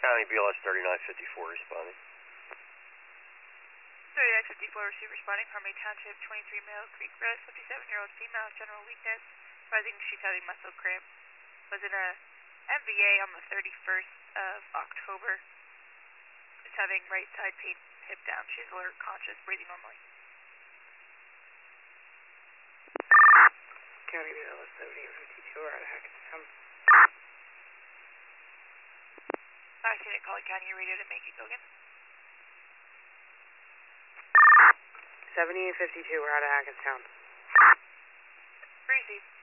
County BLS 3954 responding. 3954 received responding from a Township 23 Mill Creek Road, 57-year-old female, general weakness, rising she's having muscle cramp. Was in a MVA on the 31st of October. Is having right side pain, hip down. She's alert, conscious, breathing normally. County BLS 7852, we're out of Hackettstown. I seen it calling County Radio to make it go again. 7852, we're out of Hackettstown. Receive.